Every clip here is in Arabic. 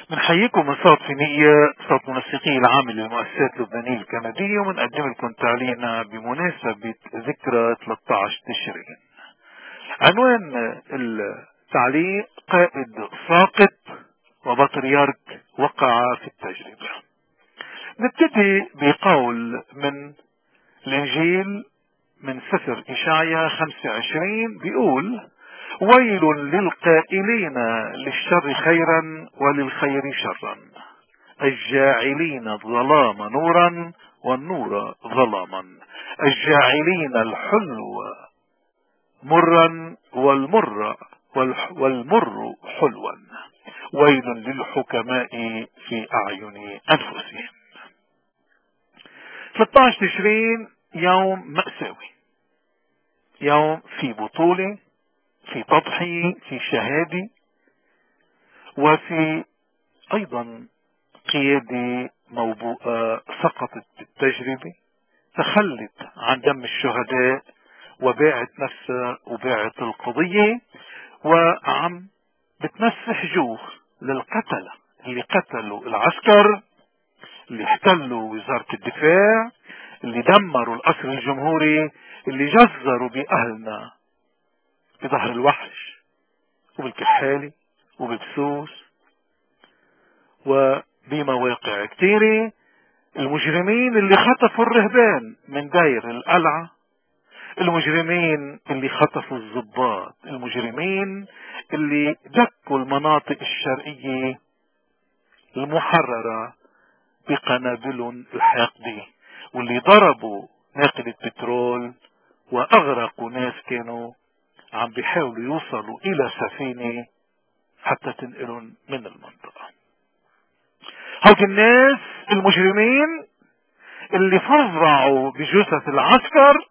بنحييكم من صوت فينيقيا، صوت منسقي العام للمؤسسات اللبنانية الكندية، وبنقدم لكم تعليقنا بمناسبة ذكرى 13 تشرين. عنوان التعليق: قائد ساقط وبطريرك وقع في التجربة. نبتدي بقول من الإنجيل من سفر إشعياء 25، بيقول: ويل للقائلين للشر خيرا وللخير شرا، الجاعلين الظلام نورا والنور ظلاما، الجاعلين الحلو مرا والمر حلوا، ويل للحكماء في أعين أنفسهم. 13 تشرين يوم مأساوي، يوم في بطولة، في تضحية، في شهادة، وفي أيضا قيادة موبوءة سقطت بالتجربة، تخلت عن دم الشهداء وباعت نفسها وباعت القضية، وعم بتمسح جوه للقتلة اللي قتلوا العسكر، اللي احتلوا وزارة الدفاع، اللي دمروا القصر الجمهوري، اللي جزروا بأهلنا بظهر الوحش وبالكحالي وببسوس وبمواقع كتيرة، المجرمين اللي خطفوا الرهبان من داير القلعة، المجرمين اللي خطفوا الضباط، المجرمين اللي دكوا المناطق الشرقية المحررة بقنابلهم الحاقدة، واللي ضربوا ناقلة بترول واغرقوا ناس كانوا عم بيحاولوا يوصلوا الى سفينة حتى تنقلهم من المنطقة. هؤلاء الناس المجرمين اللي فظعوا بجثث العسكر،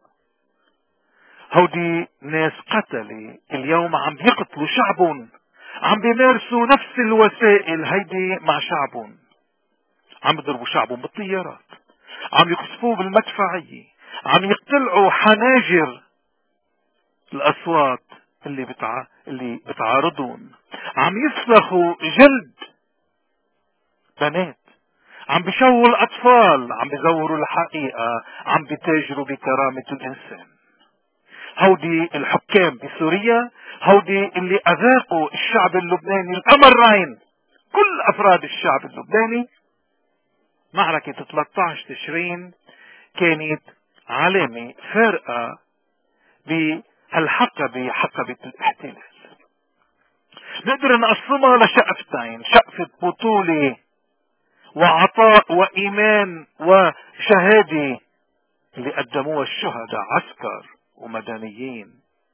هودي ناس قتلة اليوم عم بيقتلوا شعبهم، عم بيمارسوا نفس الوسائل هيدي مع شعبهم، عم بيضربوا شعبهم بالطيارات، عم يقصفوه بالمدفعية، عم يقتلعوا حناجر الأصوات اللي بتعارضهم، عم يسلخوا جلد بنات، عم بيشوهوا الأطفال، عم بيزوروا الحقيقة، عم بيتاجروا بكرامة الإنسان. هودي الحكام بسوريا، هودي اللي أذاقوا الشعب اللبناني الأمرين، كل أفراد الشعب اللبناني. معركة 13 تشرين كانت علامة فارقة بهالحقبة، حقبة الاحتلال. نقدر نقسمها لشقفتين: شقفة بطولة وعطاء وإيمان وشهادة اللي قدموها الشهداء عسكر ومدنيين،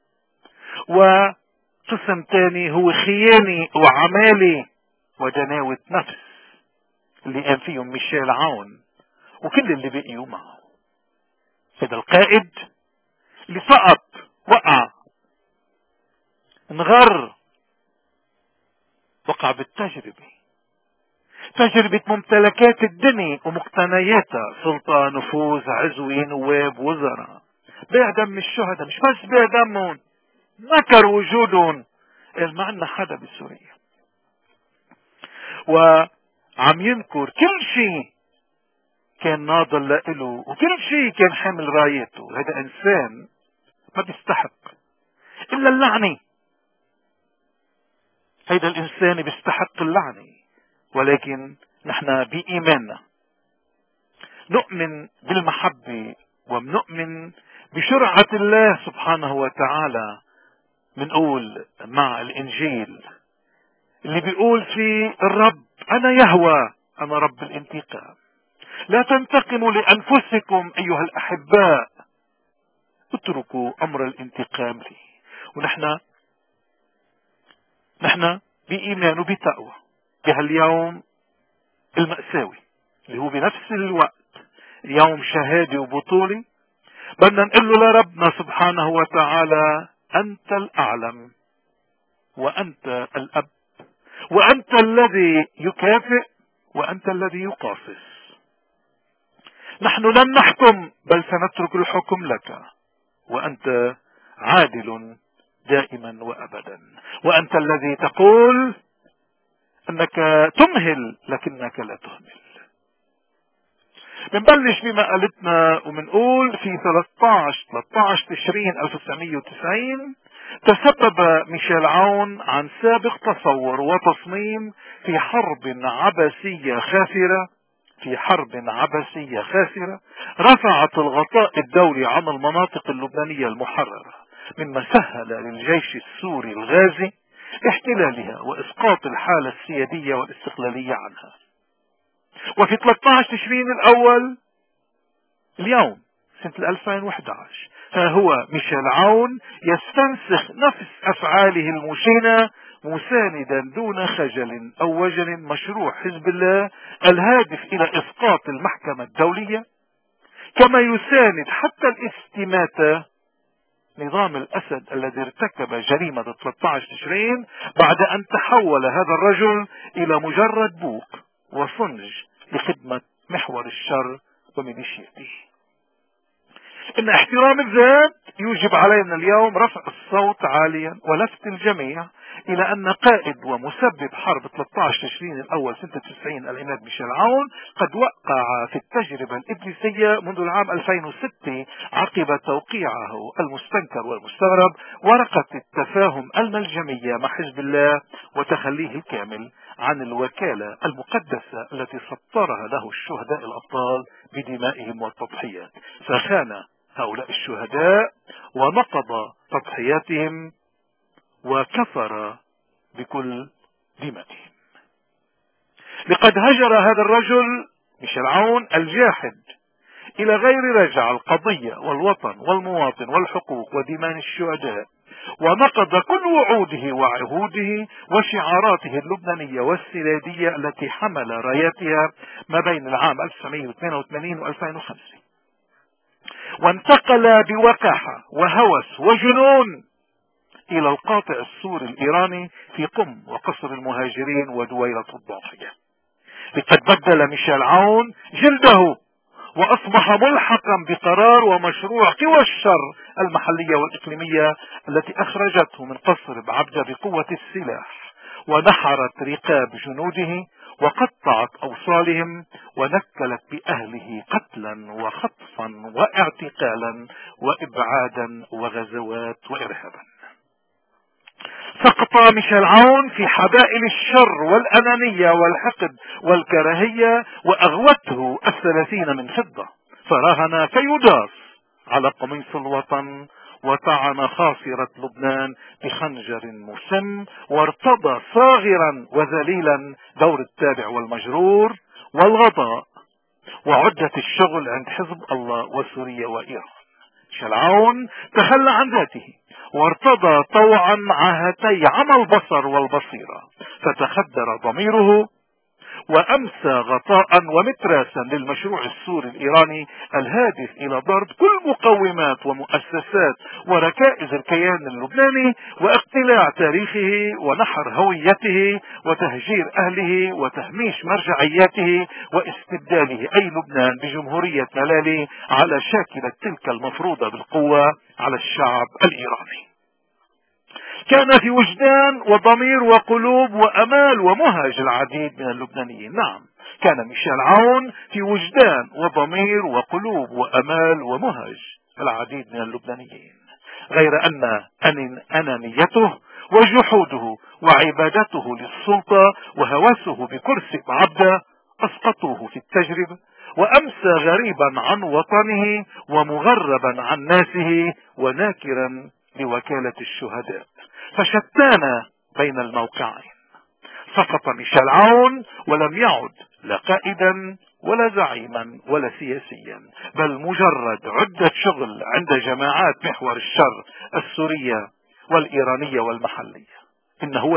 وقسم تاني هو خيانة وعمالة ودناوة نفس اللي قام فيهم ميشيل عون وكل اللي بقيوا معه. هذا القائد اللي سقط، وقع، انغر، وقع بالتجربة، تجربة ممتلكات الدنيا ومقتنياتها، سلطة، نفوذ، عزوة، نواب، وزراء، بيع دم الشهداء، مش بس بيع دمهم، نكر وجودهم. قال ما عندنا حدا بسوريا، وعم ينكر كل شيء كان ناضل لإله وكل شيء كان حامل رايته. هذا إنسان ما بيستحق إلا اللعنة، هذا الإنسان بيستحق اللعنة. ولكن نحن بإيماننا نؤمن بالمحبة ونؤمن بشرعة الله سبحانه وتعالى. منقول مع الإنجيل اللي بيقول فيه الرب: أنا يهوى، أنا رب الانتقام، لا تنتقموا لأنفسكم أيها الأحباء، اتركوا أمر الانتقام لي. ونحن بإيمان وبتقوى بهاليوم المأساوي اللي هو بنفس الوقت يوم شهادة وبطولة، بدنا نقول له لربنا سبحانه وتعالى: أنت الأعلم، وأنت الأب، وأنت الذي يكافئ، وأنت الذي يقاصص. نحن لن نحكم بل سنترك الحكم لك، وأنت عادل دائما وأبدا، وأنت الذي تقول أنك تمهل لكنك لا تهمل. بنبلش بما قالتنا ومنقول في 13 تشرين 1990 تسبب ميشيل عون عن سابق تصور وتصميم في حرب عبثية خاسرة رفعت الغطاء الدولي عن المناطق اللبنانية المحررة، مما سهل للجيش السوري الغازي احتلالها واسقاط الحالة السيادية والاستقلالية عنها. وفي 13 تشرين الأول اليوم سنة 2011 ها هو ميشيل عون يستنسخ نفس أفعاله المشينة مساندا دون خجل أو وجل مشروع حزب الله الهادف إلى إسقاط المحكمة الدولية، كما يساند حتى الاستماتة نظام الأسد الذي ارتكب جريمة 13 تشرين بعد أن تحول هذا الرجل إلى مجرد بوق وصنج لخدمة محور الشر وميليشياته. إن احترام الذات يوجب علينا اليوم رفع الصوت عاليا ولفت الجميع إلى أن قائد ومسبب حرب 13 تشرين الأول سنة 90 العماد ميشيل عون قد وقع في التجربة الإبليسية منذ العام 2006 عقب توقيعه المستنكر والمستغرب ورقة التفاهم الملجمية مع حزب الله وتخليه الكامل عن الوكالة المقدسة التي سطرها له الشهداء الأبطال بدمائهم والتضحيات، فخان هؤلاء الشهداء ونقض تضحياتهم وكفر بكل دمائهم. لقد هجر هذا الرجل ميشيل عون الجاحد إلى غير رجع القضية والوطن والمواطن والحقوق ودماء الشهداء، ونقض كل وعوده وعهوده وشعاراته اللبنانية والسيادية التي حمل راياتها ما بين العام 1982 و 2005، وانتقل بوقاحة وهوس وجنون إلى القاطع السوري الإيراني في قم وقصر المهاجرين ودويلة الضاحية. لقد بدل ميشيل عون جلده وأصبح ملحقا بقرار ومشروع قوى الشر المحلية والإقليمية التي أخرجته من قصر بعبدة بقوة السلاح ونحرت رقاب جنوده وقطعت أوصالهم ونكلت بأهله قتلا وخطفا واعتقالا وإبعادا وغزوات وإرهابا. سقط ميشيل عون في حبائل الشر والأنانية والحقد والكراهية وأغوته 30 من فضة، فراهن كيوداس على قميص الوطن وطعن خاصرة لبنان بخنجر مسم، وارتضى صاغرا وذليلا دور التابع والمجرور والغضاء وعدة الشغل عند حزب الله وسوريا وإيران. ميشيل عون تخلى عن ذاته وارتضى طوعا عاهتي عمى البصر والبصيرة، فتخدر ضميره وأمسى غطاء ومتراسا للمشروع السوري الإيراني الهادف إلى ضرب كل مقومات ومؤسسات وركائز الكيان اللبناني واقتلاع تاريخه ونحر هويته وتهجير أهله وتهميش مرجعياته واستبداله أي لبنان بجمهورية ملالي على شاكلة تلك المفروضة بالقوة على الشعب الإيراني. كان في وجدان وضمير وقلوب وأمال ومهج العديد من اللبنانيين. نعم، كان ميشيل عون في وجدان وضمير وقلوب وأمال ومهج العديد من اللبنانيين، غير أن أنانيته وجحوده وعبادته للسلطة وهوسه بكرسي عبده أسقطوه في التجربة، وأمسى غريبا عن وطنه ومغربا عن ناسه وناكرا لوكالة الشهداء، فشتان بين الموقعين. سقط ميشيل عون ولم يعد لا قائدا ولا زعيما ولا سياسيا، بل مجرد عدة شغل عند جماعات محور الشر السورية والإيرانية والمحلية. إنه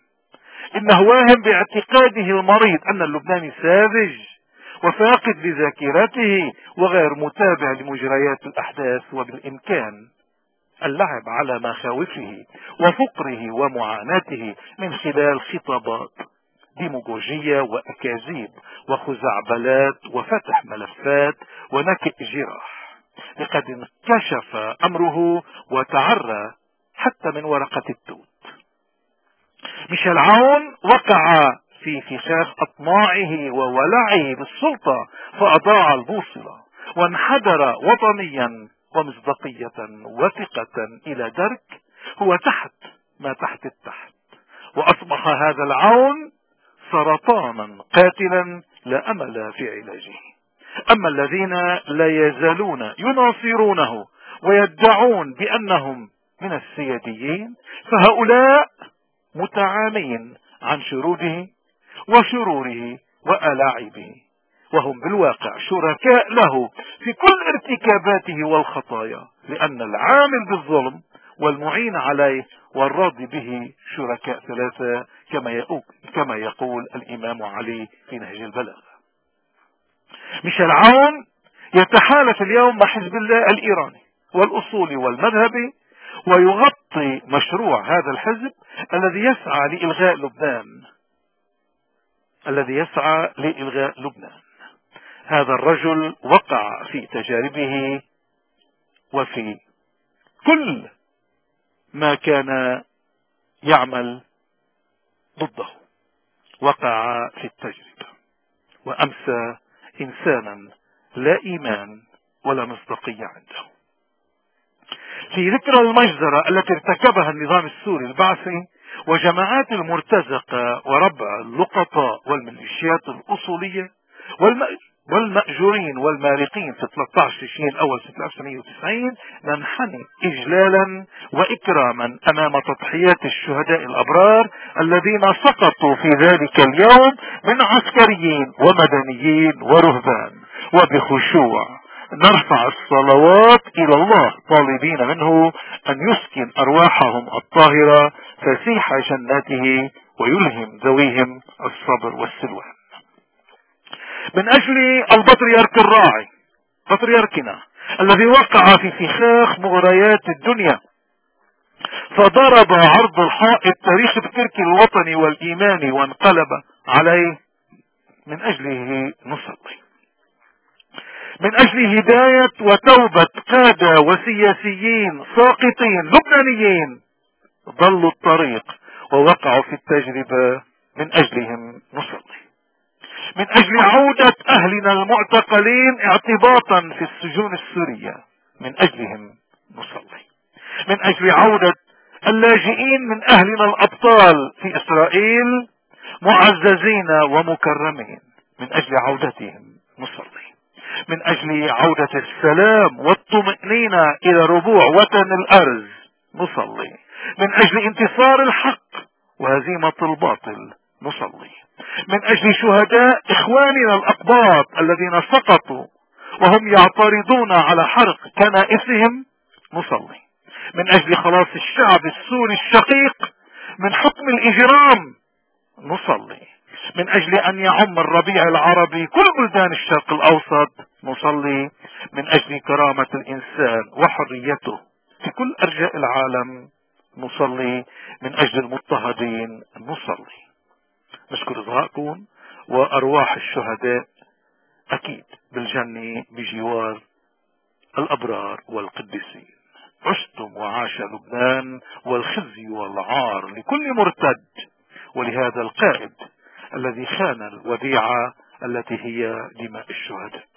واهم باعتقاده المريض أن اللبناني ساذج وفاقد لذاكرته وغير متابع لمجريات الأحداث، وبالإمكان اللعب على مخاوفه وفقره ومعاناته من خلال خطابات ديموغوجية وأكاذيب وخزعبلات وفتح ملفات ونكئ جراح. لقد انكشف أمره وتعرى حتى من ورقة التوت. ميشيل عون وقع في فخاخ أطماعه وولعه بالسلطة فأضاع البوصلة وانحدر وطنيا ومصداقية وثقة إلى درك هو تحت ما تحت التحت، وأصبح هذا العون سرطانا قاتلا لا أمل في علاجه. أما الذين لا يزالون يناصرونه ويدعون بأنهم من السياديين فهؤلاء متعامين عن شروده وشروره وألاعبه، وهم بالواقع شركاء له في كل ارتكاباته والخطايا، لأن العامل بالظلم والمعين عليه والراضي به شركاء ثلاثة كما يقول الإمام علي في نهج البلاغة. ميشيل عون يتحالف اليوم مع حزب الله الإيراني والأصولي والمذهبي ويغطي مشروع هذا الحزب الذي يسعى لإلغاء لبنان. هذا الرجل وقع في تجاربه وفي كل ما كان يعمل ضده، وقع في التجربة وأمسى إنسانا لا إيمان ولا مصداقية عنده. في ذكرى المجزرة التي ارتكبها النظام السوري البعثي وجماعات المرتزقة وربع اللقطاء والميليشيات الأصولية والمأجورين والمارقين في 13 تشرين الأول سنة 1990 ننحني إجلالا وإكراما أمام تضحيات الشهداء الأبرار الذين سقطوا في ذلك اليوم من عسكريين ومدنيين ورهبان، وبخشوع نرفع الصلوات إلى الله طالبين منه أن يسكن أرواحهم الطاهرة فسيح جناته ويلهم ذويهم الصبر والسلوان. من أجل البطريرك الراعي بطريركنا الذي وقع في فخاخ مغريات الدنيا فضرب عرض الحائط تاريخ الترك الوطني والإيماني وانقلب عليه، من أجله نصلي. من أجل هداية وتوبة قادة وسياسيين ساقطين لبنانيين ضلوا الطريق ووقعوا في التجربة، من أجلهم نصلي. من أجل عودة أهلنا المعتقلين اعتباطا في السجون السورية، من أجلهم نصلي. من أجل عودة اللاجئين من أهلنا الأبطال في إسرائيل معززين ومكرمين، من أجل عودتهم نصلي. من أجل عودة السلام والطمأنينة إلى ربوع وطن الأرز نصلي. من أجل انتصار الحق وهزيمة الباطل نصلي. من أجل شهداء إخواننا الأقباط الذين سقطوا وهم يعترضون على حرق كنائسهم نصلي. من أجل خلاص الشعب السوري الشقيق من حكم الإجرام نصلي. من أجل أن يعم الربيع العربي كل بلدان الشرق الأوسط نصلي. من أجل كرامة الإنسان وحريته في كل أرجاء العالم نصلي. من أجل المضطهدين نصلي. نشكر إصغائكم، وأرواح الشهداء أكيد بالجنة بجوار الأبرار والقديسين. عشتم وعاش لبنان، والخزي والعار لكل مرتد ولهذا القائد الذي خان الوديعة التي هي دماء الشهداء.